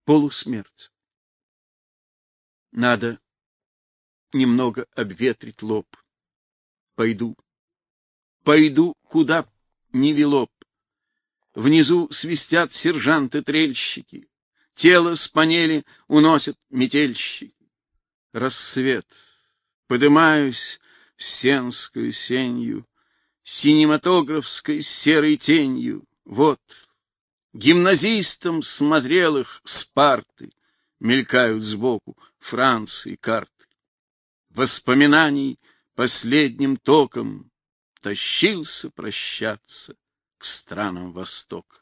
полусмерть. Надо немного обветрить лоб. Пойду, куда ни вело б. Внизу свистят сержанты-трельщики, тело с панели уносят метельщики. Рассвет, подымаюсь в сенскую сенью, синематографской серой тенью. Вот, гимназистам смотрелых с парты мелькают сбоку Франции карты. Воспоминаний последним током тащился прощаться к странам Востока.